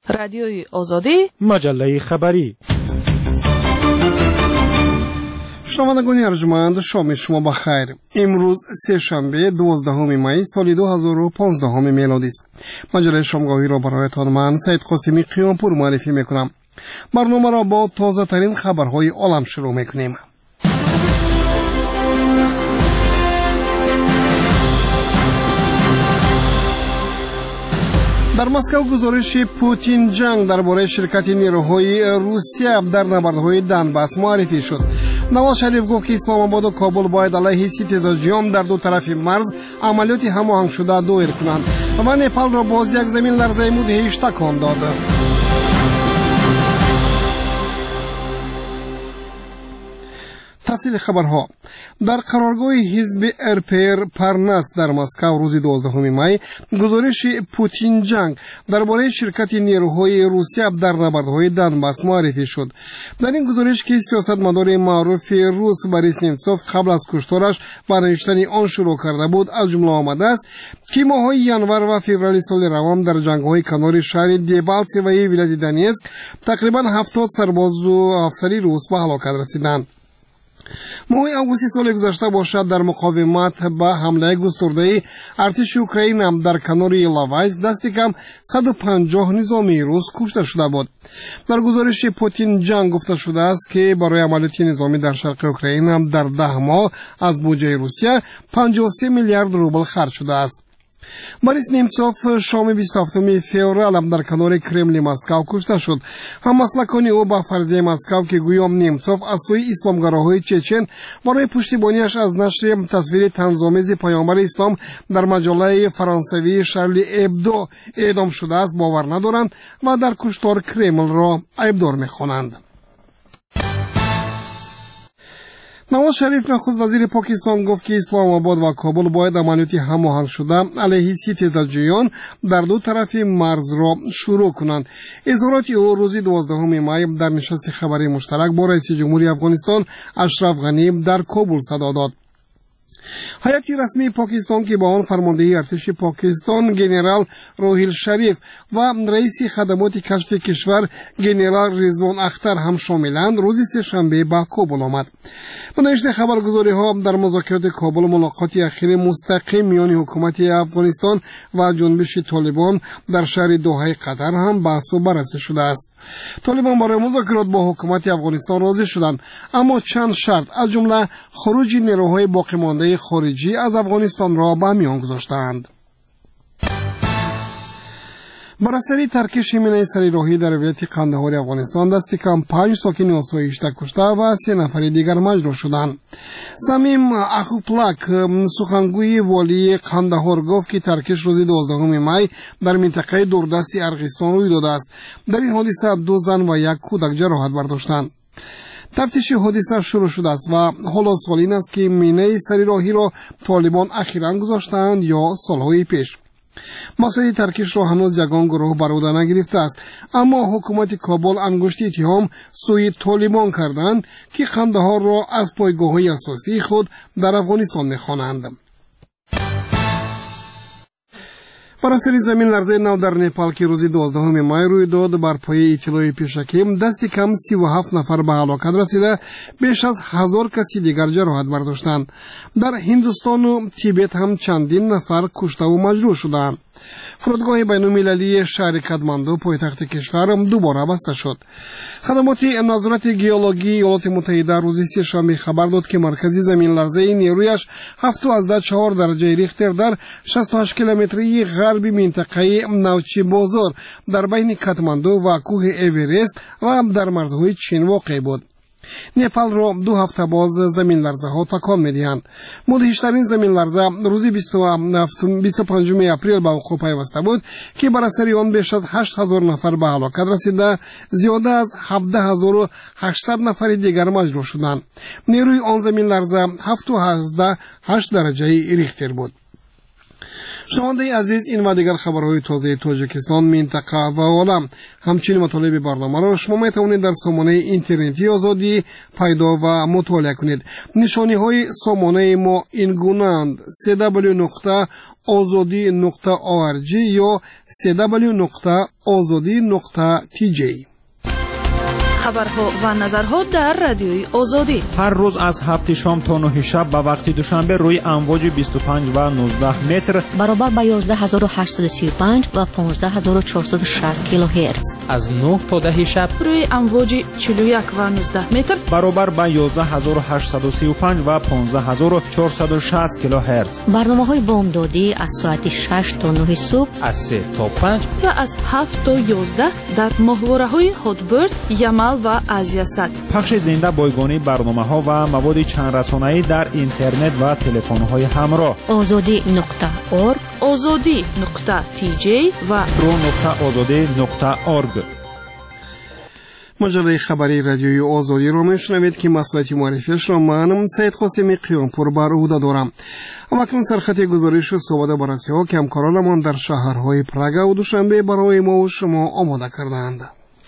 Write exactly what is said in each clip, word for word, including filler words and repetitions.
رادیوی آزادی، مجله خبری. شنوندگان ارجمند، شام شما بخیر. امروز سه شنبه دوازدهم می سال دو هزار و پانزده میلادی است. مجله شامگاهی را برایتان من سید قاسمی قیامپور معرفی میکنم. برنامه را با تازه ترین خبرهای عالم شروع میکنیم. در مسکو گزارش پوتین جنگ درباره شرکت نیروهای روسیه در نبردهای دنباس معرفی شد. نواز شریف گفت که اسلام آباد و کابل باید علیه ستیزاجیان در دو طرف مرز عملیات هماهنگ شده دایر کنند و نپال را باز یک زمین لرزه مدهش تکان داد. تفصیل خبرها. در قرارگاه حزب ارپر پرنس در مسکو روز دوازدهم می گزارش پوتین جنگ درباره شرکت نیروهای روسیه در نبردهای دنباس معرفی شد. در این گزارش که سیاستمدار معروف روس بوریس نمتسوف قبل از کشتارش با نوشتن آن شروع کرده بود از جمله آمده است که ماه‌های ینور و فوریه سال روان در جنگ‌های کنار شهر دیبالسیوی ولایت دونیتسک تقریبا هفتاد سرباز و افسری روس به هلاکت رسیدند. ماه آگوست سال گذشته باشد در مقاومت به حمله گسترده ارتش اوکراین هم در کنار ایلاوایز دست کم صد و پنجاه نظامی روس کشته شده بود. در گزارش پوتین جنگ گفته شده است که برای عملیات نظامی در شرق اوکراین هم در ده ماه از بودجه روسیه پنجاه و سه میلیارد روبل خرج شده است. بوریس نمتسوف شام بیست و هفتم فوریه در کنار کرمل مسکو کشته شد. هممسلکان او با فرضیه مسکو که گویام نمتسوف از سوی اسلامگراهای چچن برای پشتیبانیش از نشر تصویر طنزآمیز پیامبر اسلام در مجله فرانسوی شارلی ابدو اعدام شده است باور ندارند و در کشتار کرمل را عیبدار می‌خوانند. نواز شریف نخست وزیر پاکستان گفت که اسلام آباد و کابل باید عملیات هماهنگ شده علیه ستیزاجیان در دو طرف مرز را شروع کنند. اظهارات او روز دوازدهم می در نشست خبری مشترک با رئیس جمهوری افغانستان اشرف غنی در کابل صدا داد. هیئت رسمی پاکستان که با آن فرمانده ارتش پاکستان گنرال روهیل شریف و رئیس خدمات کشف کشور گنرال رضوان اختر هم شاملند روز سه شنبه به کابل آمد. به نشر خبرگزاری ها در مذاکرات کابل ملاقات اخیر مستقیم میان حکومت افغانستان و جنبش طالبان در شهر دوحه قطر هم بحث و بررسی شده است. طالبان برای مذاکرات با حکومت افغانستان راضی شدند، اما چند شرط از جمله خروج نیروهای باقی مانده خارجی از افغانستان را به میان گذاشتند. بر اثر ترک شیمینه سریراهی در ولایت قندهار افغانستان دست کم پنج ساکن آسایشته کشته و سه نفر دیگر مجروح شدند. سمیم اخوپلاک سخنگوی والی قندهار گفت که ترکش روز دوازدهم می در منطقه دوردست ارغستان روی داده است. در این حادثه دو زن و یک کودک جراحت برداشتند. تفتیش حادثه شروع شده است و حالا سوال این است که مینه سریراهی را طالبان اخیراً گذاشتند یا سالهای پیش. مسئله ترکش را هنوز یگان گروه بر عهده نگرفته است، اما حکومت کابل انگشت اتهام سوی طالبان کردند که قندهار را از پایگاه‌های اساسی خود در افغانستان می‌خوانند. بر اثر زمین لرزه نو در نپال که روز دوازدهم می روی داد بر پایه اطلاع پیشکی دست کم سی و هفت نفر به هلاکت رسیده، بیش از هزار کسی دیگر جراحت برداشتند. در هندوستان و تیبت هم چندین نفر کشته و مجروح شدند. فرودگاه بین‌المللی شهر کادماندو پایتخت کشور دوباره بسته شد. خدمات نظارت گئولوژی ایالات متحده روز سه شنبه خبر داد که مرکز زمین لرزه نیرویش هفت و چهار درجه ریختر در شصت و هشت کیلومتری غربی منطقه نوچی بازار در بین کادماندو و کوه اورست و در مرزهای چین واقع بود. نپال را دو هفته باز زمین لرزه ها تکان می‌دهند. مدهشترین زمین لرزه روز بیست و پنجم اپریل به وقوع پیوسته بود که بر اثر آن بیش از هشت هزار نفر به هلاکت رسیده، زیاده از هفده هزار و هشتصد نفر دیگر مجروح شدند. نیروی آن زمین لرزه هفت و هشت درجه ریختر بود. شنونده عزیز، این و دیگر خبرهای تازه تاجیکستان، منطقه و عالم، همچنین مطالب برنامه را شما میتوانید در سامانه اینترنتی آزادی پیدا و مطالعه کنید. نشانی های سامانه ما این گونه‌اند: سی دبلیو نقطه آزادی نقطه او ار جی یا سی دبلیو نقطه آزادی نقطه تی جی. خبرها و نظرها در رادیوی آزادی هر روز از هفت شام تا نه شب به وقت دوشنبه روی امواج بیست و پنج و نوزده متر برابر با یازده هزار و هشتصد و سی و پنج و پانزده هزار و چهارصد و شصت کیلوهرتز، از نه تا ده شب روی امواج چهل و یک و نوزده متر برابر با یازده هزار و هشتصد و سی و پنج و پانزده هزار و چهارصد و شصت کیلوهرتز. برنامه‌های بامدادی از ساعت شش تا نه صبح، از سه تا پنج و از هفت تا یازده در ماهواره‌های هاتبرد، یمل و آزیاست. پخش زنده بایگانی برنامه‌ها و مواد چند رسانه‌ای در اینترنت و تلفن‌های همراه. آزادی نقطه اورگ، آزادی نقطه تی جی و رو نقطه آزادی نقطه اورگ. مجله خبری رادیوی آزادی را میشنوید که مسئولیت معرفیش را من سید قاسمی قیامپور بر عهده دارم. اما اکنون سرخط گزارش و صحبت بررسی ها که همکارانمان در شهرهای پراگ و دوشنبه برای ما و شما آماده کردند.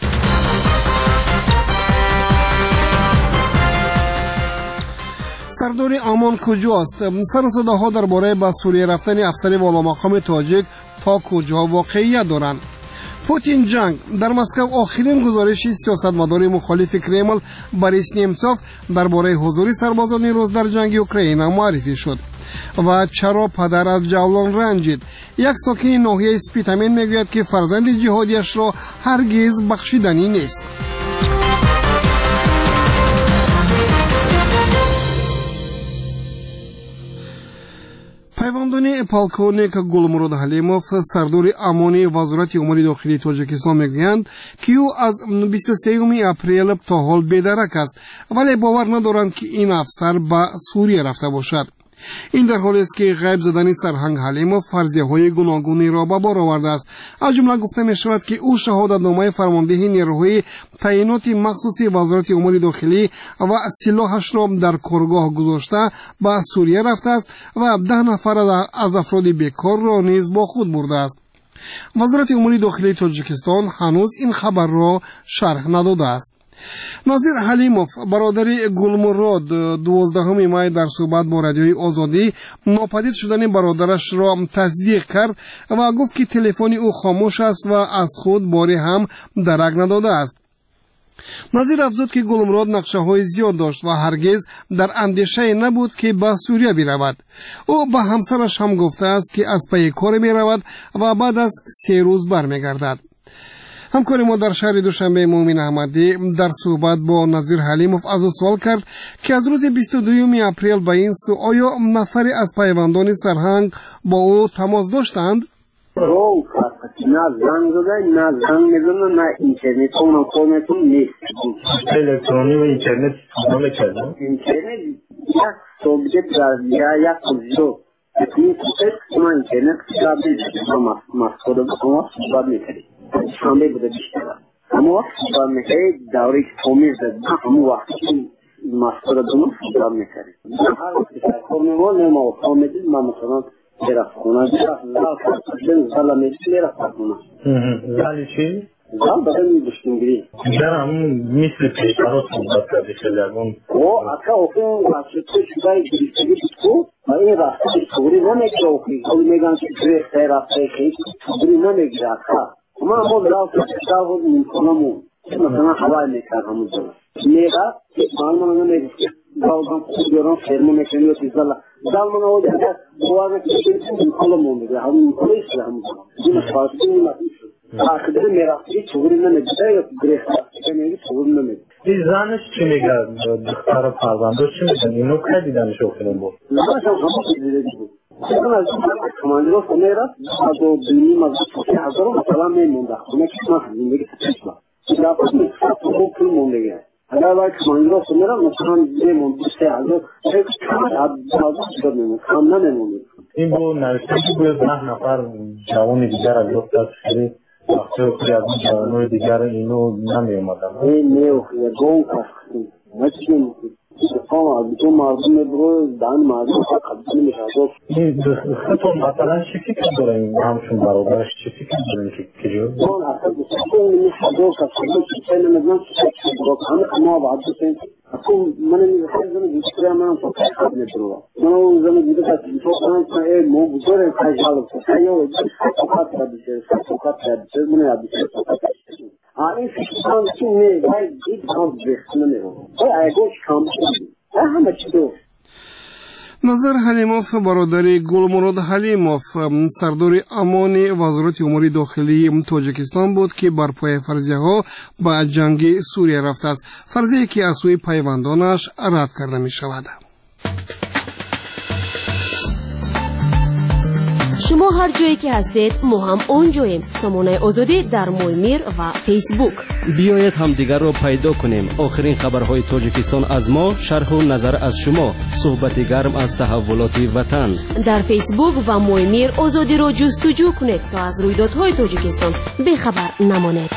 سردار امان کجاست؟ سر و صداها درباره به سوریه رفتن افسر والا مقام تاجیک تا کجا واقعیت دارند؟ پوتین جنگ در مسکو. آخرین گزارش سیاستمدار مخالف کرمل بوریس نیمتسوف درباره حضور سربازان روس در جنگ اوکراین معرفی شد. و چرا پدر از جولان رنجید؟ یک ساکن ناحیه اسپیتامین میگوید که فرزند جهادیش را هرگز بخشیدنی نیست. پیوندانی پالکونیک گلمرود حلیموف سردار امانی وزارت امور داخلی تاجیکستان میگویند که او از بیست و سوم اپریل تا حال بی‌درک است، ولی باور ندارند که این افسر به سوریه رفته باشد. این در حالی است که غیب زدن سرهنگ حلیموف فرضیه‌های گوناگونی را به بار آورده است. از جمله گفته می شود که او شهادتنامه فرماندهی نیروهای تعیینات مخصوصی وزارت امور داخلی و سلاحش را در کارگاه گذاشته به سوریه رفته است و ده نفر از افراد بیکار را نیز با خود برده است. وزارت امور داخلی تاجیکستان هنوز این خبر را شرح نداده است. نظیر حلیموف برادر گلمرود دوازدهم می در صحبت با رادیوی آزادی ناپدید شدن برادرش را تصدیق کرد و گفت که تلفن او خاموش است و از خود باری هم درک نداده است. نظیر افزود که گلمرود نقشه های زیاد داشت و هرگز در اندیشه نبود که به سوریه برود. او به همسرش هم گفته است که از پی کار می رود و بعد از سه روز برمیگردد. همکار ما در شهر دوشنبه مومن احمدی در صحبت با نظیر حلیموف از او سوال کرد که از روز بیست و دوم اپریل به این سو آیا نفری از پیوندان سرهنگ با او تماس داشتند؟ رو نه زنگ زدن، نه زنگ میزنن، نه اینترنت اونم کامتون نیست. الکترونی و اینترنت استفاده کردن؟ اینترنت یک سوبجت در یا یک کلزو بکنید که ما اینترنت کتاب میزنیم ما مفقود بکنم صحبت میکنیم شنبه بوده بیشتر اما وقت صحبت میکنیم دوری که تومیر زدن همون وقتی که مفقود بکنم صحبت میکنیم هر وقتی که کار میمون نما و فامیدید ما مثلا برفت خونه برفت زال فرساشن زال میدید میرفت خونه زالی چی؟ زال بدن میدشتنگری در همون مثل پیشترها صحبت کردی خیلی اون او اکا اوکن وقتی توی شدای گریستگی بکو و این رفته توری نمیگره اوکی کلی میگن که گریخته رفته خیلی توری نمیگره اکا اما همون زال فرساشن بود میکنمون که مثلا حوال میکرد همون زال میگه که معلومه نمیگه زال هم خود بیارم فرمو میکنی و چیز زال زال من او جگه بوازه که میکنمون میگه همون میکنه ایست همون زال این فرساشن نمیگه آخر میرفتی چوری نمیگه یا گریخته رفته میگه چوری نمیگه این زنش چی میگه؟ دختر پرونداش چی میگه؟ اینو که دیدنش اوکنم بود؟ زنش هم همه چیز دیده بود چون از اون کماندی رو خونه رفت از او دینیم از چوکی هزار رو مثلا میمونده خونه که من زندگی تشما لابد میفت خوب پول موندگه اگر باید کماندی رو خونه رفت مثلا میمونده سه هزار چه کمت عبدالله شد میمونده کم نمیمونده این بود نوشته که باید ده نفر جوان دیگر از گفت از خیلی وقتی اوکی از این جوانوی دیگر اینو نمی اومدن این نیو خیلی گون کشکیم نچیم ها تو مردم برو دان مردم خدمت میشه این خطون مثلا چی فکر دارین همشون برابرش چی فکر دارین که جو اون اصلا بسیار من حضور کسایی که چه نمیدونم چه رو همه ما بعد بسیم اكو من الحين زمان بيشتري ما فكر خدمة دروا ما هو زمان بيدك تشوف أنا إيه مو بزور كاجال فكايو فكات هذا فكات هذا من هذا آه في شان شيء هاي جد هم بيخدمونه هاي أقولش كم شيء أهم شيء назар ҳалимов бародари гулмурод ҳалимов сардори амони вазорати умури дохилии тоҷикистон буд ки бар пояи фарзияҳо ба ҷанги сурия рафтааст, фарзие ки аз сӯи пайвандонаш рад карда мешавад. شما هر جایی که هستید ما هم اون جاییم. سامانه آزادی در مویمیر و فیسبوک. بیایید هم دیگر رو پیدا کنیم. آخرین خبرهای تاجیکستان از ما، شرح و نظر از شما، صحبت گرم از تحولات وطن. در فیسبوک و مویمیر آزادی رو جستجو کنید تا از رویدادهای تاجیکستان بخبر نمانید.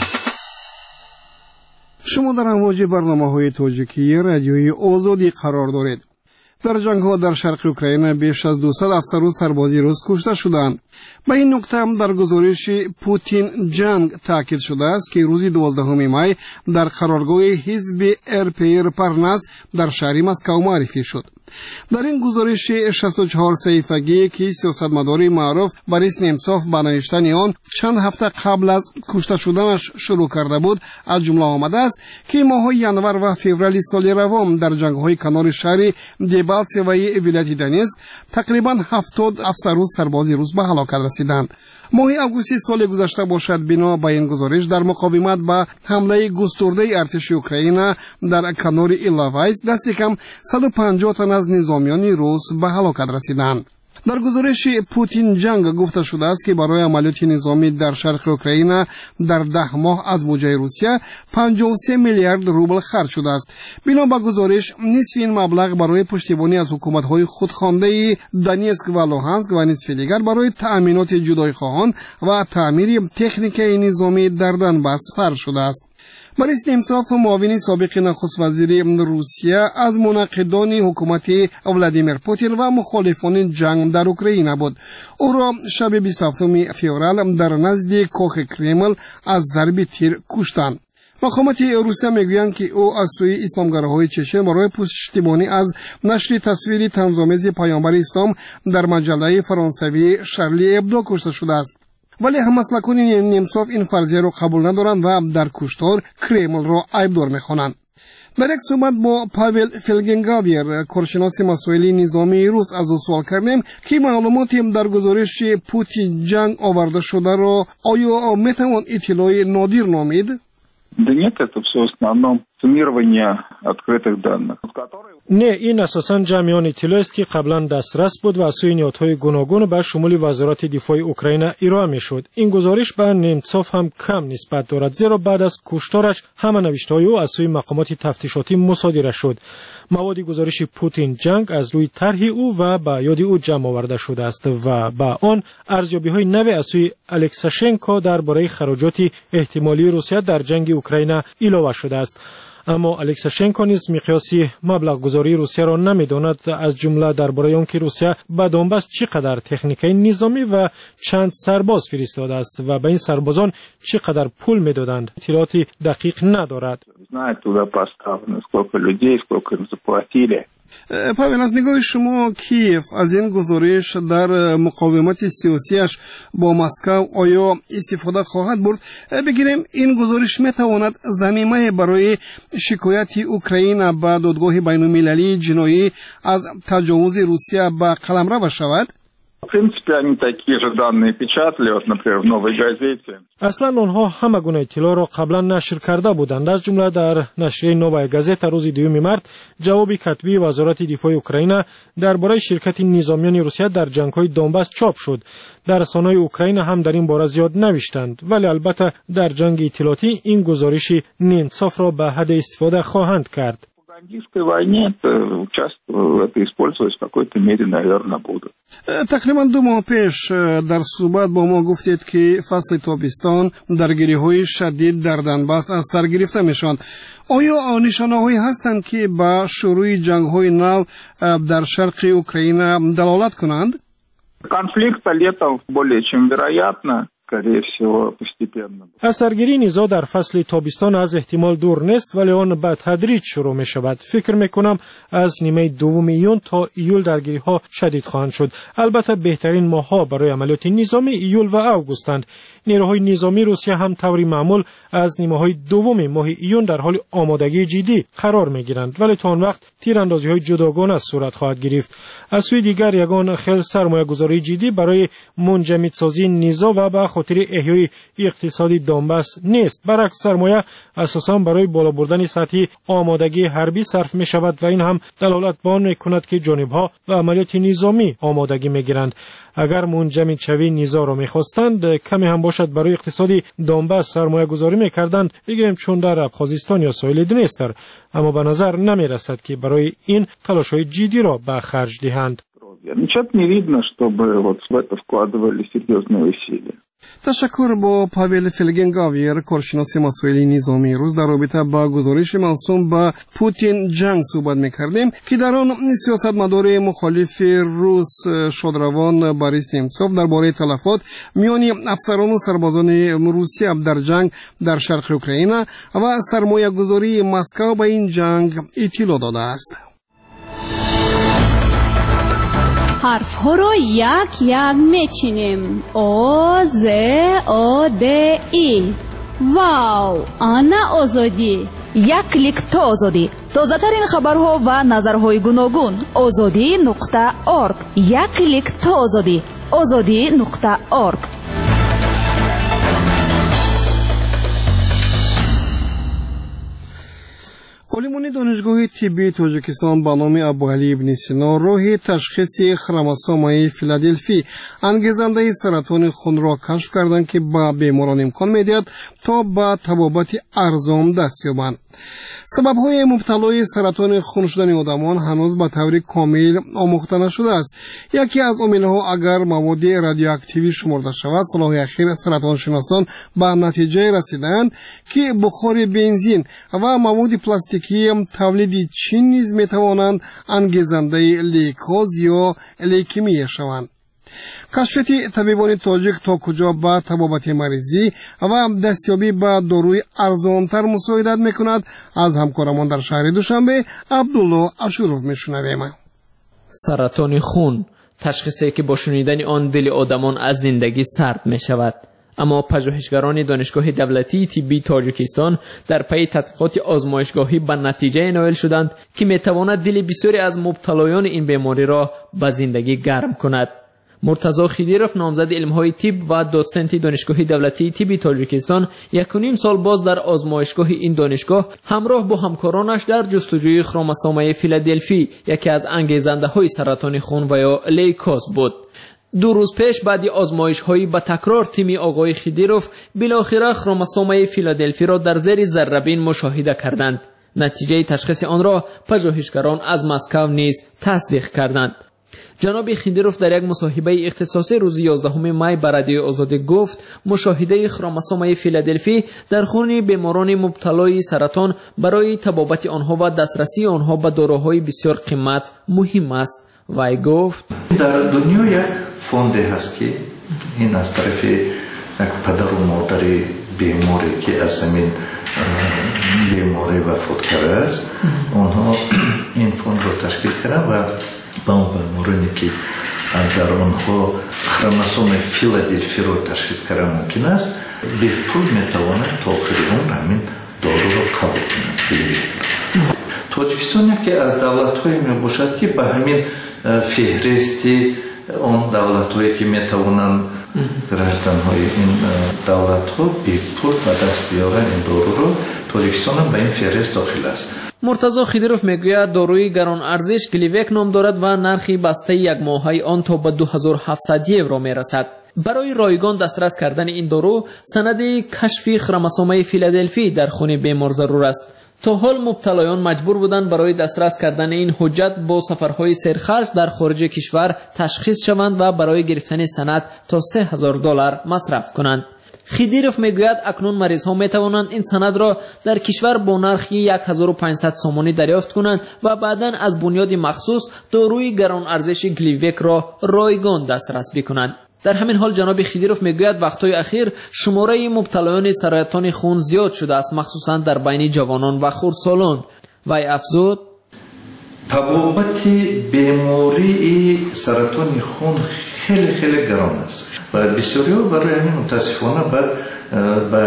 شما در امواج برنامه‌های تاجیکی رادیوی آزادی قرار دارید. در جنگ‌ها در شرق اوکراین بیش از دویست افسر و سربازی روس کشته شدند. به این نکته هم در گزارش پوتین جنگ تاکید شده است که روز دوازدهم می در قرارگاه حزب ارپیر پرناس در شهر مسکو معرفی شد. در این گزارش شصت و چهار صفحه‌ای که سیاستمدار معروف بوریس نمتسوف با نوشتن آن چند هفته قبل از کشته شدنش شروع کرده بود از جمله آمده است که ماه ینور و فوریه سال روان در جنگ‌های کنار شهر دبالتسوی ولایت دونیتسک تقریبا هفتاد افسر و سرباز روس به هلاکت رسیدند. ماه آگوست سال گذشته باشد بنا به این گزارش در مقاومت به حمله گسترده ارتش اوکراین در کنار ایلاوایس دست کم صد و پنجاه تن از نظامیان روس به هلاکت رسیدند. در گزارش پوتین جنگ گفته شده است که برای عملیات نظامی در شرق اوکراین در ده ماه از بودجه روسیه پنجاه و سه میلیارد روبل خرج شده است. بنا به گزارش نصف این مبلغ برای پشتیبانی از حکومت‌های خودخوانده دونیتسک و لوهانسک و نصف دیگر برای تأمینات جدایخواهان و تعمیر تکنیک نظامی در دونباس صرف شده است. بوریس نمتسوف معاون سابق نخست وزیر روسیه از مناقضان حکومت ولادیمیر پوتین و مخالفان جنگ در اوکراین بود. او را شب بیست و هفتم فوریه در نزد کاخ کرمل از ضرب تیر کشتند. مقامات روسیه میگویند که او از سوی اسلامگراهای چچن برای پشتیبانی از نشر تصویر طنزآمیز پیامبر اسلام در مجله فرانسوی شارلی ابدو کشته شده است. ولی هممسلکان نمتسوف این فرضیه را قبول ندارند و در کشتار کرمل را عیبدار می‌خوانند. در یک صحبت با پاول فلگنگاویر کارشناس مسائل نظامی روس از او سوال کردیم که معلوماتی در گزارش پوتین جنگ آورده شده را آیا میتوان اطلاع نادر نامید؟ Да нет, это все в основном суммирование открытых данных. نه، این اساساً جمعیان اطلاعی است که قبلا دسترس بود و از سوی نهادهای گوناگون به شمول وزارت دفاع اوکراین ارائه میشد. این گزارش به نمتسوف هم کم نسبت دارد، زیرا بعد از کشتارش همه نوشته‌های او از سوی مقامات تفتیشاتی مصادره شد. مواد گزارش پوتین جنگ از روی طرح او و به یاد او جمع آورده شده است و با آن ارزیابی‌های نوی از سوی الکساشنکو درباره خراجات احتمالی روسیه در جنگ اوکراین علاوه شده است. اما الکساشنکو نیز مقیاسی مبلغ گذاری روسیه را نمی‌داند، از جمله درباره آنکه روسیه به دونباس چقدر تکنیکای نظامی و چند سرباز فرستاده است و به این سربازان چقدر پول می‌دادند اطلاعات دقیق ندارد. پاول، از نگاه شما کیف از این گزارش در مقاومت سیاسیش با مسکو آیا استفاده خواهد برد؟ بگیریم این گزارش میتواند زمینه برای شکایت اوکراین به دادگاه بین المللی جنایی از تجاوز روسیه به قلمرو شود؟ В принципе, они такие же данные печатали, вот, например, в «Новой газете». اصلا آنها همه گونه اطلاع را قبلا نشر کرده بودند. از جمله در نشریه نووای گازتا روز دوم مارس جواب کتبی وزارت دفاع اوکراین درباره شرکت نظامیان روسیه در جنگ‌های دونباس چاپ شد. در رسانه‌های اوکراین هم در این باره زیاد نوشتند، ولی البته در جنگ اطلاعاتی این گزارش نمتسوف را به حد استفاده خواهند کرد. пропагандистской войне это участвовало, это использовалось в какой-то мере, наверное, будут. تقریبا دو ماه پیش در صحبت با ما گفتید که فصل تابستان درگیری‌های شدید در دنباس از سر گرفته میشوند. آیا نشانه‌هایی هستند که به شروع جنگ‌های نو در شرق اوکراین دلالت کنند؟ Конфликт летом более чем вероятно. از سرگیری نیزا در فصل تابستان از احتمال دور نیست، ولی آن به تدریج شروع می شود. فکر می کنم از نیمه دوم ایون تا ایول درگیری ها شدید خواهند شد. البته بهترین ماه ها برای عملیات نظامی ایول و اوگوستند. نیروهای نظامی روسیه هم طوری معمول از نیمه های دوم ماه ایون در حال آمادگی جدی قرار می گیرند، ولی تا آن وقت تیراندازی های جداگانه صورت خواهد گرفت. از سوی دیگر یگان خیلی سرمایه گذاری جدی برای منجمدسازی نیزا و به خاطر احیای اقتصادی دونباس نیست. برعکس سرمایه اساساً برای بالا بردن سطح آمادگی حربی صرف می شود و این هم دلالت بر آن می کند که جانب‌ها و عملیات نظامی آمادگی می گیرند. اگر منجمد شوی نیزا را می خواستند کمی هم باشد برای اقتصادی دونباس سرمایه گذاری می کردند، بگیریم چون در ابخازستان یا ساحل دنیستر، اما به نظر نمی رسد که برای این تلاش‌های جدی را به خرج دهند. Ничего не видно, чтобы вот в это вкладывали серьезные усилия. تشکر. با پاول فلگنگاویر کارشناس مسائل نظامی روس در رابطه با گزارش موسوم به پوتین جنگ صحبت می‌کردیم که در آن سیاستمدار مخالف روس شادروان بوریس نمتسوف درباره تلفات میان افسران و سربازان روسیه در جنگ در شرق اوکراین و سرمایه‌گذاری مسکو به این جنگ اطلاع داده است. حرف ها رو یک یک میچینیم. او ز او د ای. واو، آنا آزادی. یک کلیک تا آزادی. تازه ترین خبرها و نظرهای گوناگون. آزادی نقطه ارگ. یک کلیک تا آزادی. آزادی نقطه ارگ. عالمان دانشگاه طبی تاجیکستان به نام ابوعلی ابن سینا راه تشخیص خروموسوم فیلادلفی انگیزنده سرطان خون را کشف کردند که به بیماران امکان می‌دهد تا به طبابت ارزان دست یابند. سبب‌های مبتلای سرطان خون شدن آدمان هنوز به طور کامل آموخته نشده است. یکی از عامل‌ها اگر مواد رادیواکتیوی شمرده شود، سال اخیر سرطان شناسان به نتیجه رسیدند که بخار بنزین و مواد پلاستیکی تولید چین نیز می‌توانند انگیزنده لیکوز یا لیکمی شوند. کشف طبیبان تاجیک تا کجا به طبابت مریضی و دستیابی به داروی ارزانتر مساعدت میکند از همکارمان در شهر دوشنبه عبدالله اشروف میشنویم. سرطان خون تشخیصی که با شنیدن آن دل آدمان از زندگی سرد می شود، اما پژوهشگران دانشگاه دولتی طبی تاجیکستان در پی تحقیقات آزمایشگاهی به نتیجه نائل شدند که می تواند دل بسیاری از مبتلایان این بیماری را به زندگی گرم کند. مرتضی خیدیروف نامزد علم‌های طب و دوسنت دانشگاه دولتی طب تاجیکستان یک و نیم سال باز در آزمایشگاه این دانشگاه همراه با همکارانش در جستجوی خروموسوم فیلادلفی، یکی از انگیزنده‌های سرطان خون و یا لیکوز بود. دو روز پیش بعد آزمایش‌هایی با تکرار تیم آقای خیدیروف بالاخره خروموسوم فیلادلفی را در زیر ذره‌بین مشاهده کردند. نتیجه تشخیص آن را پژوهشگران از مسکو نیز تصدیق کردند. جناب خیدیروف در یک مصاحبه اختصاصی روز یازدهم می به رادیو آزادی گفت مشاهده خروموسوم فیلادلفی در خون بیماران مبتلای سرطان برای طبابت آنها و دسترسی آنها به داروهای بسیار قیمت مهم است. وی گفت در دنیا یک فوند هست که این از طرف یک پدر و مادر بیماری که از همین بیماری وفات کرده است، آنها این فوند را تشکیل کردن و با اون بیمارانی که در آنها خروموسوم فیلادلفی را تشخیص کردن ممکن است، به پول میتواند تا آخر عمر همین دارو را قبول کنند. تاجیکستان یکی از دولت‌هایی میباشد که به همین فهرستی اون دولت‌هایی که میتوانند گردن‌های این دولت‌ها به پول و دست بیارن این دارو را، تاجیکستان به این فهرست داخل است. مرتضی خیدیروف میگوید داروی گران ارزش گلیوک نام دارد و نرخی بسته یک ماهی آن تا به دو هزار و هفتصد یورو میرسد. برای رایگان دسترس کردن این دارو سند کشف خروموسوم فیلادلفی در خون بیمار ضرور است. تا حال مبتلایان مجبور بودند برای دسترس کردن این حجت با سفرهای سرخرج در خارج کشور تشخیص شوند و برای گرفتن سند تا سه هزار دلار مصرف کنند. خیدیروف میگوید اکنون مریض ها می توانند این سند را در کشور با نرخ یک هزار و پانصد سومانی دریافت کنند و بعداً از بنیاد مخصوص داروی گران ارزش گلیویک را رایگان دسترس بکنند. در همین حال جناب خیدیروف میگوید وقتهای اخیر شماره مبتلایان سرطان خون زیاد شده است، مخصوصاً در بین جوانان و خردسالان. وی افزود تبابت بیماری سرطان خون خیلی خیلی گران است و بسیاری ها برای همین متاسفانه به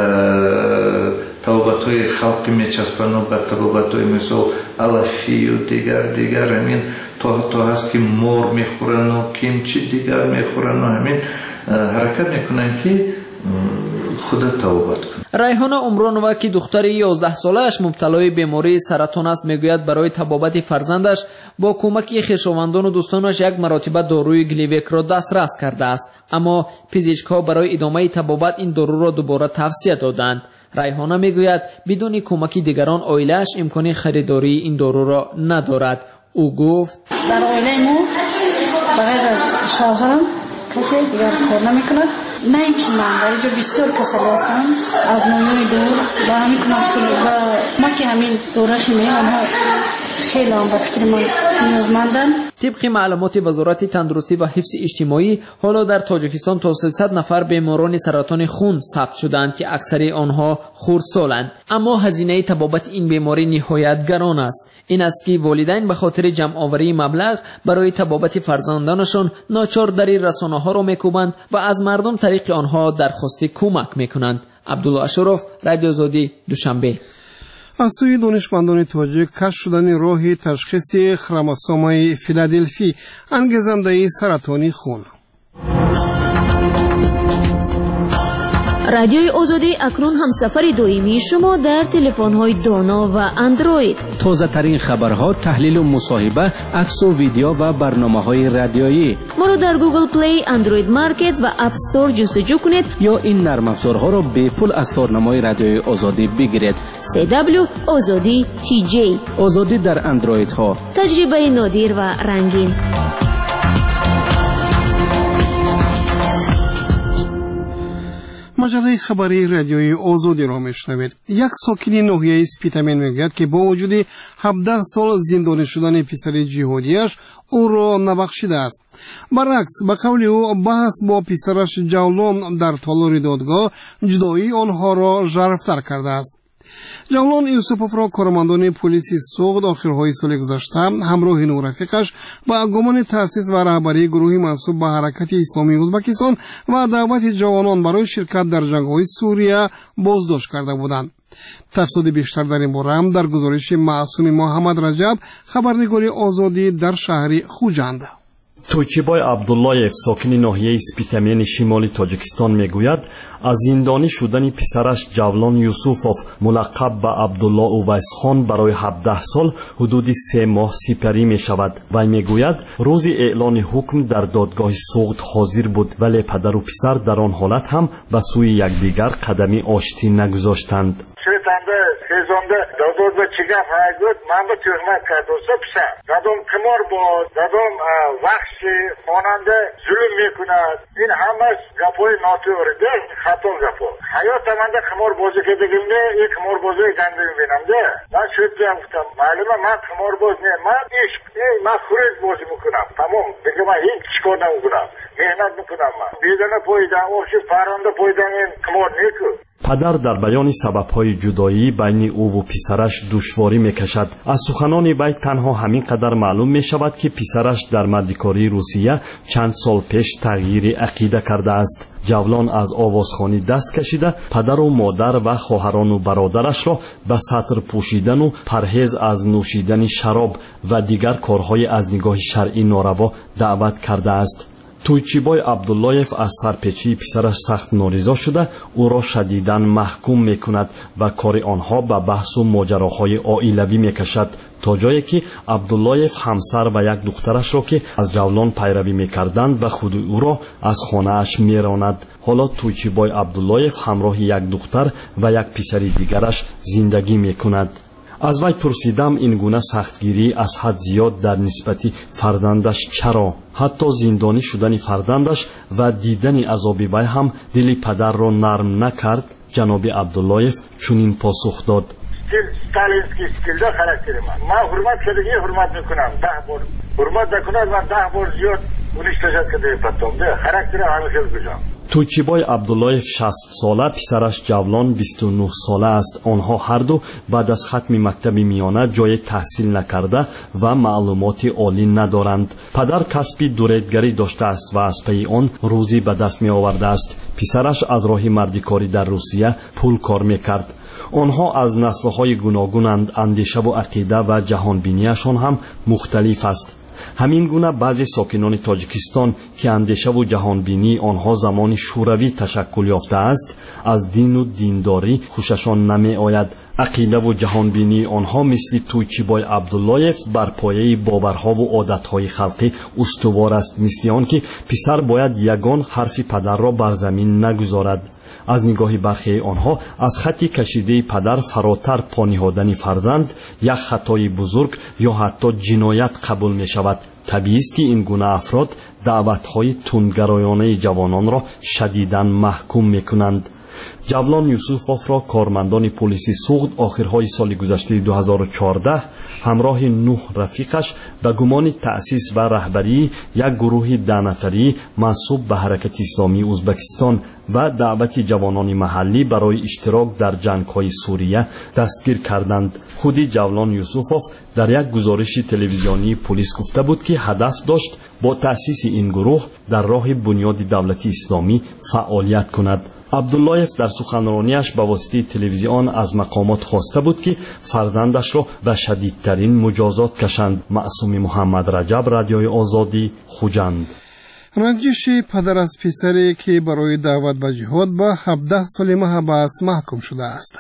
تبابت های خلقی میچسبند و به تبابت های مثل علفی و دیگر دیگر همین تا تا هست که مور میخورن و کیمچی دیگر میخورن و همین حرکت میکنن که خود توبت کنه. ریحانه عمرانова که دختر یازده سالش مبتلای بیماری سرطان است میگوید برای تبابت فرزندش با کمک خویشاوندان و دوستانش یک مرتبه داروی گلیویک را دسترس کرده است، اما پزشک‌ها برای ادامه تبابت این دارو را دوباره توصیه دادند. ریحانه میگوید بدون کمک دیگران عائله‌اش امکان خریداری این دارو را ندارد. او گفت در عائله ما بغیر از شوهرم کسی دیگر کار نمیکنه. نه اینکه من در اینجا بسیار کسلی هستم از نوعی دور و همین کنم و ما که همین دورش میگم آنها خیلی هم به فکر من نیازمندن. طبق معلومات وزارت تندرستی و حفظ اجتماعی حالا در تاجیکستان تا سیصد نفر بیماران سرطان خون ثبت شدند که اکثر آنها خردسالند، اما هزینه تبابت این بیماری نهایت گران است. این است که والدین به خاطر جمع آوری مبلغ برای تبابت فرزندانشان ناچار در رسانه ها را میکوبند و از مردم طریق آنها درخواست کمک میکنند. عبدالله اشرف، رادیو آزادی، دوشنبه. از سوی دانشمندان تاجیک کشف شدن راه تشخیص خروموسوم فیلادلفی انگیزنده سرطان خون. رادیوی آزادی اکنون هم سفر دویمی شما در تلفن‌های دانا و اندروید. تازه ترین خبرها، تحلیل و مصاحبه، عکس و ویدیو و برنامه‌های رادیویی. ما رو در گوگل پلی، اندروید مارکت و اپ استور جستجو کنید یا این نرم افزارها را به پول از تارنمای رادیوی آزادی بگیرید. سی دبلیو آزادی تی جی. آزادی در اندروید ها. تجربه نادر و رنگین. مجله خبری رادیوی آزادی را میشنوید. یک ساکن ناحیه اسپیتامین میگوید که با وجود هفده سال زندانی شدن پسر جهادیش او را نبخشیده است. برعکس به قول او بحث با پسرش جولان در تالار دادگاه جدایی آنها را ژرفتر کرده است. جولان یوسفوف را کارمندان پلیس سوخت آخرهای سال گذشته همراه نو رفیقش با گمان تأسیس و رهبری گروهی منسوب به حرکت اسلامی ازبکستان و دعوت جوانان برای شرکت در جنگ‌های سوریه بازداشت کرده بودند. تفصیل بیشتر در این باره هم در گزارش معصوم محمد رجب، خبرنگار آزادی در شهر خوجند. تویچیبای عبداللایف ساکن ناحیه اسپیتامین شمالی تاجیکستان میگوید از زندانی شدن پسرش جولان یوسفوف ملقب به عبدالله اویس خان برای هفده سال حدود سه ماه سپری می شود. و میگوید روز اعلان حکم در دادگاه سوخت حاضر بود، ولی پدر و پسر در آن حالت هم به سوی یکدیگر قدمی آشتی نگذاشتند. خیزانده دادود به چیگه فایگود من به تهمت کرد و سپسن دادم کمار بود، دادم وحش خواننده ظلم میکند. این همه گپای ناتوریده خطا گپا. حیات من ده کمار بازی که بگیم ده یک کمار بازی گنده میبینم ده من شد دیم گفتم معلومه من کمار باز نه، من عشق من خورد بازی میکنم. تمام دیگه من هیچ چیکار نمیکنم، مهنت میکنم. من بیدنه پایدن افشی پرنده پایدن این کمار نیکو. پدر در بیان سبب‌های جدایی بین او و پسرش دشواری می‌کشد. از سخنان وی تنها همین قدر معلوم می‌شود که پسرش در مردکاری روسیه چند سال پیش تغییر عقیده کرده است. جولان از آوازخوانی دست کشیده پدر و مادر و خواهران و برادرش را به سطر پوشیدن و پرهیز از نوشیدن شراب و دیگر کارهای از نگاه شرعی ناروا دعوت کرده است. تویچیبای عبداللایف از سرپیچی پسرش سخت نارضا شده او را شدیداً محکوم میکند و کار آنها به بحث و ماجراهای عائلوی میکشد، تا جایی که عبداللایف همسر و یک دخترش را که از جولان پیروی میکردند و خود او را از خانه اش میراند. حالا تویچیبای عبداللایف همراه یک دختر و یک پسر دیگرش زندگی میکند. аз вай пурсидам ин гуна сахтгирӣ аз ҳад зиёд дар нисбати фарзандаш чаро, ҳатто зиндонӣ шудани фарзандаш ва дидани азоби вай ҳам дили падарро нарм накард. ҷаноби Абдуллоев чунин посух дод: сталинский стилда характери ман. Ман ҳурмат кардагӣ ҳурмат мекунам. даҳ бор ҳурмат накунад, ман даҳ бор зиёд уничтожат кардаи паттом. Да, характери ҳамихел гузам. Тӯйчибой Абдуллоев шаст сола, писараш Ҷавлон бисту нӯҳ сола аст. онҳо ҳарду баъд аз хатми мактаби миёна ҷое таҳсил накарда ва маълумоти олӣ надоранд. Падар касби дуредгарӣ доштааст ва аз паи он рӯзӣ ба даст меовардааст. писараш аз роҳи мардикорӣ дар Русия пул кор мекард. онҳо аз наслҳои гуногунанд. андешаву ақида ва ҷаҳонбинияшон ҳам мухталиф аст. ҳамин гуна баъзе сокинони Тоҷикистон ки андешаву ҷаҳонбинии онҳо замони шӯравӣ ташаккул ёфтааст, аз дину диндорӣ хушашон намеояд. ақидаву ҷаҳонбинии онҳо мисли Тӯйчибой Абдуллоев бар пояи боварҳову одатҳои халқӣ устувор аст, мисли он ки писар бояд ягон ҳарфи падарро бар замин нагузорад. аз нигоҳи бархеи онҳо аз хати кашидаи падар фаротар по ниҳодани фарзанд як хатои бузург ё ҳатто ҷиноят қабул мешавад. табиист ки ин гуна афрод даъватҳои тундгароёнаи ҷавононро шадидан маҳкум мекунанд. ҷавлон Юсуфовро кормандони полиси Суғд охирҳои соли гузаштаи ду ҳазору чордаҳ ҳамроҳи нӯҳ рафиқаш ба гумони таъсис ва раҳбарии як гурӯҳи даҳнафарии мансуб ба ҳаракати исломии Узбекистон ва даъвати ҷавонони маҳаллӣ барои иштирок дар ҷангҳои Сурия дастгир карданд. худи Ҷавлон Юсуфов дар як гузориши телевизионии полис гуфта буд ки ҳадаф дошт бо таъсиси ин гурӯҳ дар роҳи бунёди давлати исломӣ фаъолият кунад. Абдуллоев дар суханронияш ба воситаи телевизион аз мақомот хоста буд ки фарзандашро ба шадидтарин муҷозот кашанд. Маъсуми Муҳаммад Раҷаб, Радиои Озодӣ, Хуҷанд. ранҷиши падар аз писаре ки барои даъват ба ҷиҳод ба ҳабдаҳ соли маҳбас маҳкум шудааст.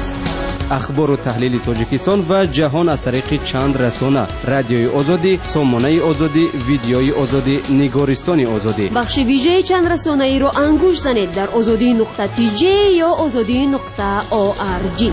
ахбору таҳлили Тоҷикистон ва ҷаҳон аз тариқи чанд расона: Радиои Озодӣ, Сомонаи Озодӣ, Видеои Озодӣ, Нигористони Озодӣ. бахши вижеи чанд расонаиро ангуш занед дар озодӣ нуқта ти ҷе ё озодӣ нуқта о ар ҷи.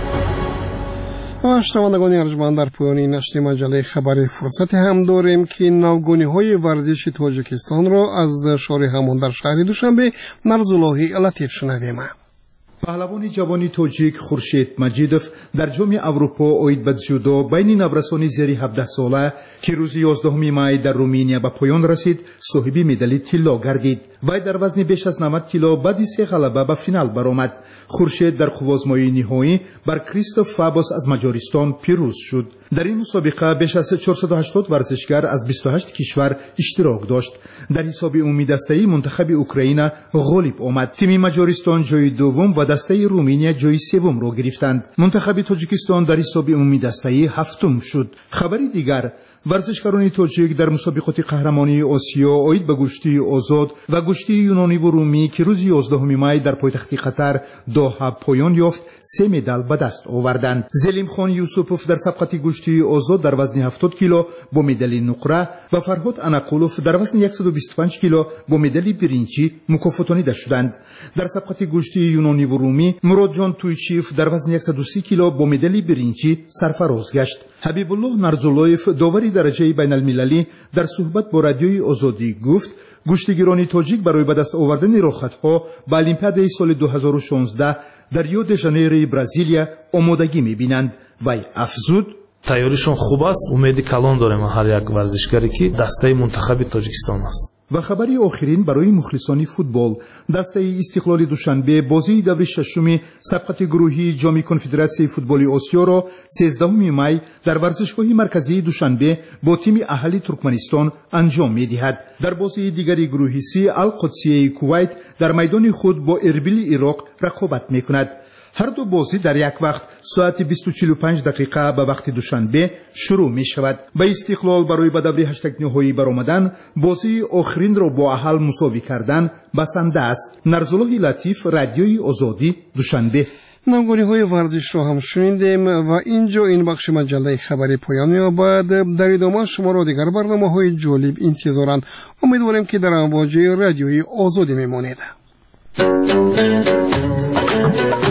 ва шунавандагони арҷманд, дар поёни нашри маҷалаи хабари фурсате ҳам дорем ки навгониҳои варзиши Тоҷикистонро аз шори ҳамон дар шаҳри Душанбе Нарзуллоҳи Латиф шунавем. паҳлавони ҷавони тоҷик Хуршед Маҷидов дар ҷоми Аврупо оид ба дзюдо байни наврасони зери ҳабдаҳ сола ки рӯзи ёздаҳуми май дар Руминия ба поён расид, соҳиби медали тилло гардид. вай дар вазни беш аз навад кило баъди се ғалаба ба финал баромад. Хуршед дар қуввозмоии ниҳоӣ бар Кристоф Фабос аз Маҷористон пирӯз шуд. дар ин мусобиқа беш аз чорсаду ҳаштод варзишгар аз бисту ҳашт кишвар иштирок дошт. дар ҳисоби умумии дастаӣ мунтахаби Украина ғолиб омад. тими Маҷористон ҷои дуввум ва дастаи Руминия ҷои севумро гирифтанд. мунтахаби Тоҷикистон дар ҳисоби умумии дастаӣ ҳафтум шуд. хабари дигар: варзишгарони тоҷик дар мусобиқоти қаҳрамонии Осиё оид ба гӯштии озод ва гӯштии юнониву румӣ ки рӯзи ёздаҳуми май дар пойтахти Қатар Доҳа поён ёфт, се медал ба даст оварданд. Зелимхон Юсупов дар сабқати гӯштии озод дар вазни ҳафтод кило бо медали нуқра ва Фарҳод Анақулов дар вазни яксаду бисту панҷ кило бо медали биринҷӣ мукофотонида шуданд. дар сабқати гӯштии юнониву румӣ Муродҷон Тӯйчиев дар вазни яксаду си кило бо медали биринҷӣ сарфароз гашт. ҳабибуллоҳ Нарзуллоев, довари дараҷаи байналмилалӣ, дар суҳбат бо Радиои Озодӣ гуфт гӯштигирони тоҷик барои ба даст овардани рохатҳо ба Олимпиадаи соли ду ҳазору шонздаҳ дар Рио де Жанейрои Бразилия омодагӣ мебинанд. вай афзуд: тайёришон хуб аст, умеди калон дорем ҳар як варзишгаре ки дастаи мунтахаби Тоҷикистон аст. ва хабари охирин барои мухлисони футбол: дастаи Истиқлоли Душанбе бозии даври шашуми сабқати гурӯҳии ҷоми Конфедератсияи футболи Осиёро сездаҳуми май дар варзишгоҳи марказии Душанбе бо тими аҳли Туркманистон анҷом медиҳад. дар бозии дигари гурӯҳи Си Ал-Қудсияи Кувайт дар майдони худ бо Эрбили Ироқ рақобат мекунад. ҳар ду бозӣ дар як вақт соати бисту чилу панҷ дақиқа ба вақти Душанбе шурӯъ мешавад. ба Истиқлол барои ба даври ҳаштагниҳоӣ баромадан, бозии охиринро бо аҳл мусовӣ кардан басанда аст. Нарзуллоҳи Латиф, Радиои Озодӣ, Душанбе. навгониҳои варзишро ҳам шунидем ва ин ҷо ин бахши маҷалаи хабари поён меёбад. дар идома шуморо дигар барномаҳои ҷолиб интизоранд. умедворем ки дар амвоҷи Радиои Озодӣ мемонед.